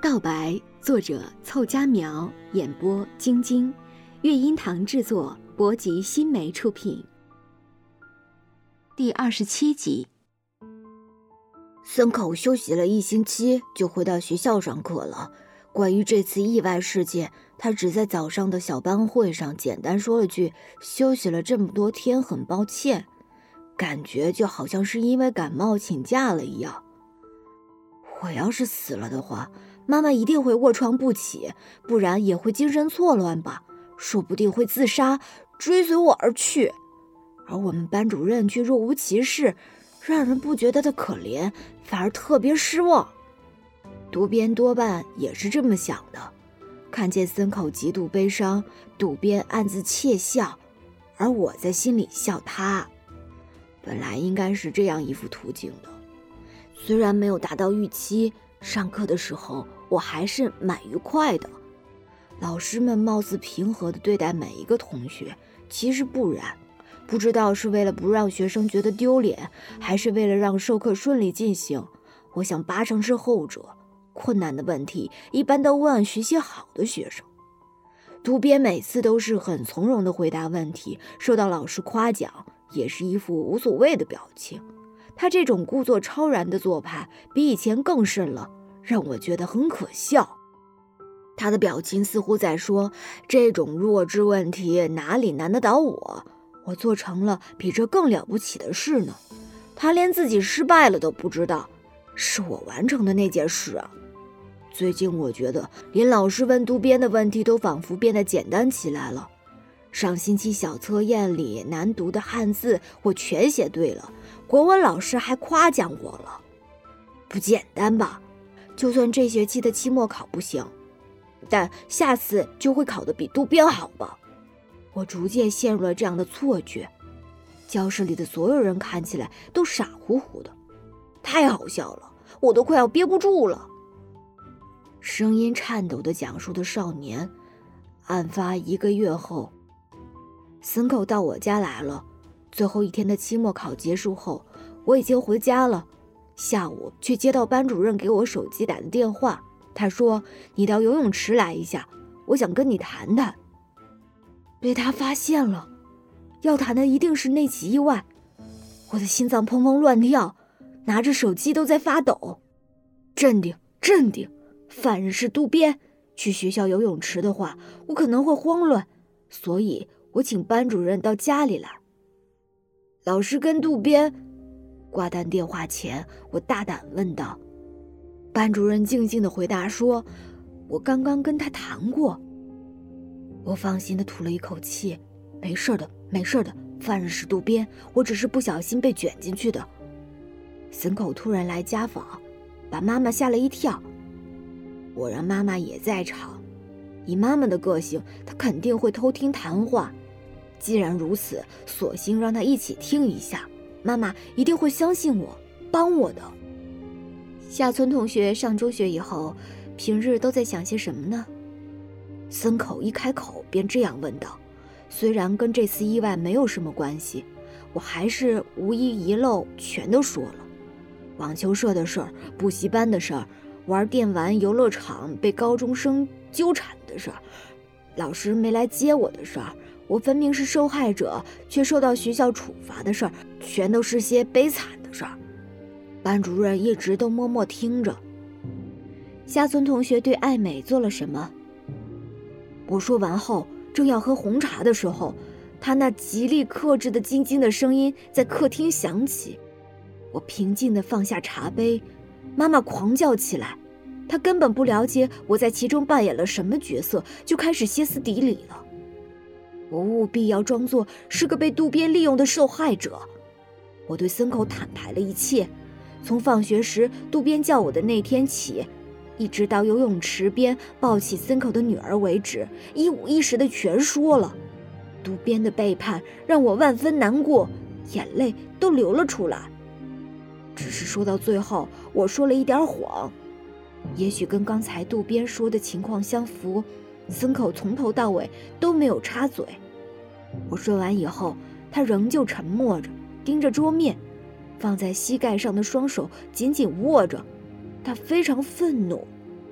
道白，作者凑佳苗，演播晶晶，乐音堂制作，博吉新媒出品。第27集。 森口休息了1星期就回到学校上课了。关于这次意外事件，他只在早上的小班会上简单说了句休息了这么多天很抱歉，感觉就好像是因为感冒请假了一样。我要是死了的话，妈妈一定会卧床不起，不然也会精神错乱吧，说不定会自杀，追随我而去。而我们班主任却若无其事，让人不觉得他可怜，反而特别失望。渡边多半也是这么想的，看见森口极度悲伤，渡边暗自窃笑，而我在心里笑他。本来应该是这样一幅图景的，虽然没有达到预期，上课的时候我还是蛮愉快的。老师们貌似平和地对待每一个同学，其实不然，不知道是为了不让学生觉得丢脸，还是为了让授课顺利进行。我想8成是后者，困难的问题一般都问学习好的学生。渡边每次都是很从容地回答问题，受到老师夸奖也是一副无所谓的表情。他这种故作超然的做派比以前更甚了，让我觉得很可笑。他的表情似乎在说，这种弱智问题哪里难得倒我，我做成了比这更了不起的事呢。他连自己失败了都不知道，是我完成的那件事啊。最近我觉得连老师问渡边的问题都仿佛变得简单起来了。上星期小测验里难读的汉字我全写对了，国文老师还夸奖我了。不简单吧？就算这学期的期末考不行，但下次就会考得比渡边好吧？我逐渐陷入了这样的错觉。教室里的所有人看起来都傻乎乎的，太好笑了，我都快要憋不住了。声音颤抖地讲述的少年，案发1个月后，森口到我家来了。最后一天的期末考结束后，我已经回家了。下午却接到班主任给我手机打的电话，他说你到游泳池来一下，我想跟你谈谈。被他发现了，要谈的一定是那起意外。我的心脏砰砰乱跳，拿着手机都在发抖。镇定，镇定，犯人是渡边，去学校游泳池的话，我可能会慌乱，所以我请班主任到家里来。老师跟渡边。挂断电话前，我大胆问道。班主任静静地回答说，我刚刚跟他谈过。我放心地吐了一口气，没事的，没事的，犯人是渡边，我只是不小心被卷进去的。森口突然来家访，把妈妈吓了一跳。我让妈妈也在场，以妈妈的个性，她肯定会偷听谈话。既然如此，索性让她一起听一下，妈妈一定会相信我，帮我的。 下村同学上中学以后，平日都在想些什么呢？ 森口一开口便这样问道。虽然跟这次意外没有什么关系，我还是无一遗漏全都说了。网球社的事儿，补习班的事儿，玩电玩游乐场被高中生纠缠的事儿，老师没来接我的事儿，我分明是受害者却受到学校处罚的事儿，全都是些悲惨的事儿。班主任一直都默默听着。 下村同学对爱美做了什么？ 我说完后，正要喝红茶的时候，他那极力克制的晶晶的声音在客厅响起。我平静地放下茶杯，妈妈狂叫起来。她根本不了解我在其中扮演了什么角色，就开始歇斯底里了。我务必要装作是个被渡边利用的受害者。我对森口坦白了一切，从放学时渡边叫我的那天起，一直到游泳池边抱起森口的女儿为止，一五一十的全说了。渡边的背叛让我万分难过，眼泪都流了出来。只是说到最后，我说了一点谎，也许跟刚才渡边说的情况相符。森口从头到尾都没有插嘴。我说完以后，他仍旧沉默着，盯着桌面，放在膝盖上的双手紧紧握着。他非常愤怒，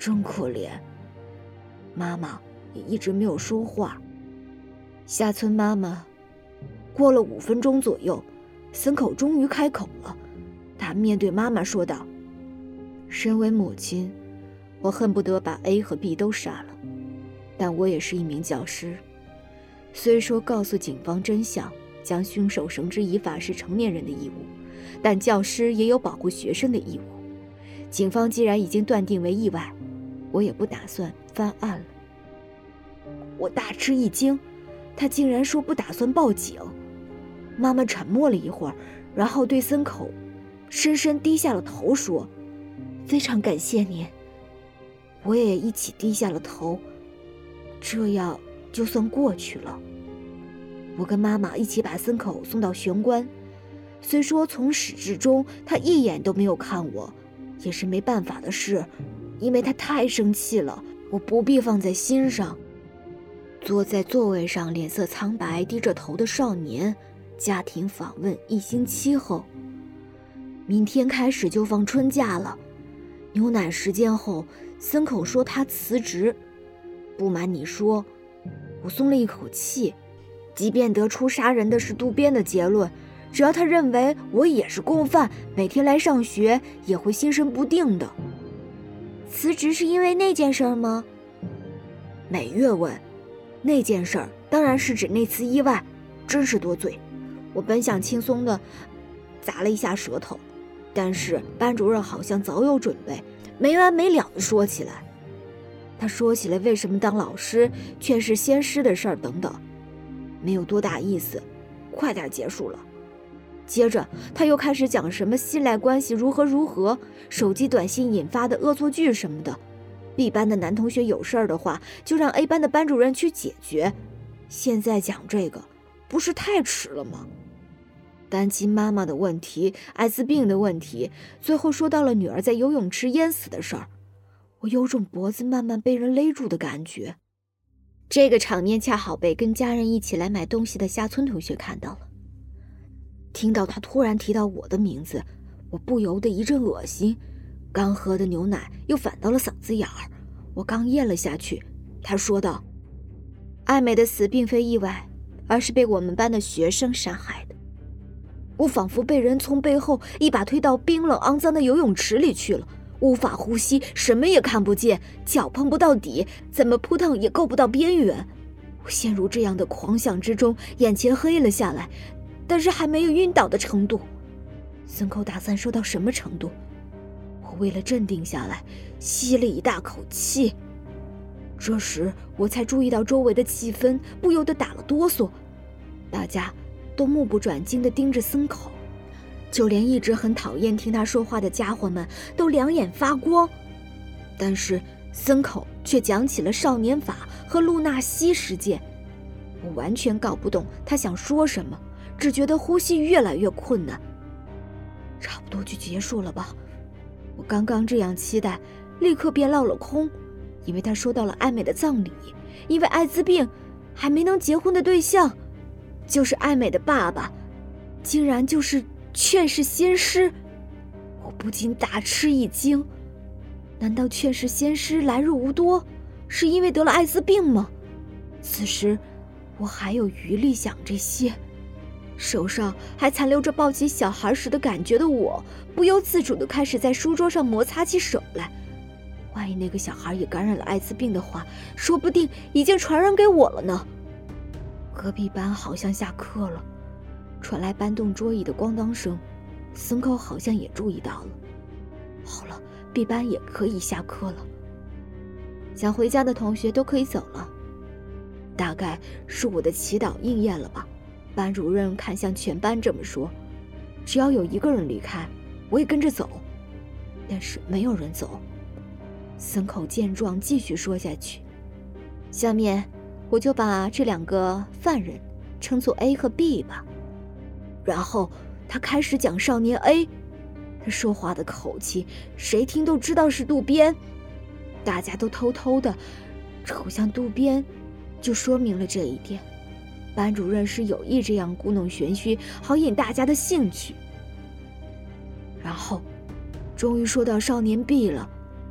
真可怜。妈妈也一直没有说话。下村妈妈过了5分钟左右，森口终于开口了。他面对妈妈说道：身为母亲，我恨不得把 A 和 B 都杀了，但我也是一名教师。虽说告诉警方真相，将凶手绳之以法是成年人的义务，但教师也有保护学生的义务。警方既然已经断定为意外，我也不打算翻案了。我大吃一惊，他竟然说不打算报警。妈妈沉默了一会儿，然后对森口深深低下了头，说：非常感谢您。我也一起低下了头，这样就算过去了。我跟妈妈一起把森口送到玄关，虽说从始至终他一眼都没有看我，也是没办法的事，因为他太生气了，我不必放在心上。坐在座位上脸色苍白低着头的少年，家庭访问1星期后，明天开始就放春假了。牛奶时间后，森口说他辞职。不瞒你说，我松了一口气，即便得出杀人的是渡边的结论，只要他认为我也是共犯，每天来上学也会心神不定的。辞职是因为那件事吗？美月问。那件事当然是指那次意外，真是多罪。我本想轻松的砸了一下舌头，但是班主任好像早有准备，没完没了的说起来。他说起来为什么当老师却是先师的事儿等等，没有多大意思，快点结束了。接着他又开始讲什么信赖关系如何，手机短信引发的恶作剧什么的。B 班的男同学有事儿的话，就让 A 班的班主任去解决。现在讲这个，不是太迟了吗？单亲妈妈的问题，艾滋病的问题，最后说到了女儿在游泳池淹死的事儿，我有种脖子慢慢被人勒住的感觉。这个场面恰好被跟家人一起来买东西的下村同学看到了。听到他突然提到我的名字，我不由得一阵恶心。刚喝的牛奶又反到了嗓子眼儿，我刚咽了下去，他说道：爱美的死并非意外，而是被我们班的学生杀害的。我仿佛被人从背后一把推到冰冷肮脏的游泳池里去了，无法呼吸，什么也看不见，脚碰不到底，怎么扑腾也够不到边缘。我陷入这样的狂想之中，眼前黑了下来，但是还没有晕倒的程度。森口打算说到什么程度？我为了镇定下来，吸了一大口气。这时我才注意到周围的气氛，不由得打了哆嗦。大家都目不转睛地盯着森口，就连一直很讨厌听他说话的家伙们都两眼发光。但是森口却讲起了少年法和露纳西事件，我完全搞不懂他想说什么，只觉得呼吸越来越困难。差不多就结束了吧。我刚刚这样期待，立刻便落了空，因为他说到了爱美的葬礼，因为艾滋病还没能结婚的对象就是爱美的爸爸，竟然就是劝世仙师。我不禁大吃一惊，难道劝世仙师来日无多，是因为得了艾滋病吗？此时我还有余力想这些，手上还残留着抱起小孩时的感觉的我，不由自主地开始在书桌上摩擦起手来。万一那个小孩也感染了艾滋病的话，说不定已经传染给我了呢。隔壁班好像下课了，传来搬动桌椅的咣当声，森口好像也注意到了。好了，B班也可以下课了，想回家的同学都可以走了。大概是我的祈祷应验了吧。班主任看向全班这么说，只要有一个人离开，我也跟着走。但是没有人走。森口见状继续说下去，下面我就把这2个犯人称作 A 和 B 吧。然后他开始讲少年 A， 他说话的口气谁听都知道是渡边，大家都偷偷的瞅向渡边，就说明了这一点。班主任是有意这样故弄玄虚，好引大家的兴趣。然后终于说到少年 B 了，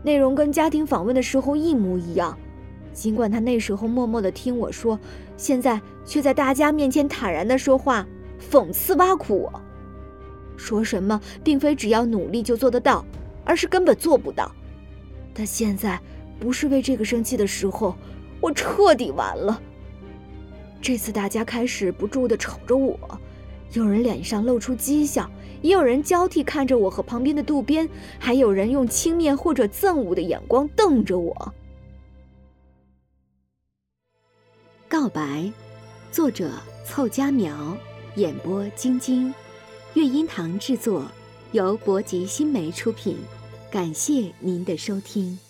内容跟家庭访问的时候一模一样。尽管他那时候默默地听我说，现在却在大家面前坦然地说话，讽刺挖苦我，说什么并非只要努力就做得到，而是根本做不到。但现在不是为这个生气的时候，我彻底完了。这次大家开始不住地瞅着我，有人脸上露出讥笑，也有人交替看着我和旁边的渡边，还有人用轻蔑或者憎恶的眼光瞪着我。 告白，作者凑佳苗，演播晶晶，乐音堂制作，由博吉新媒出品。感谢您的收听。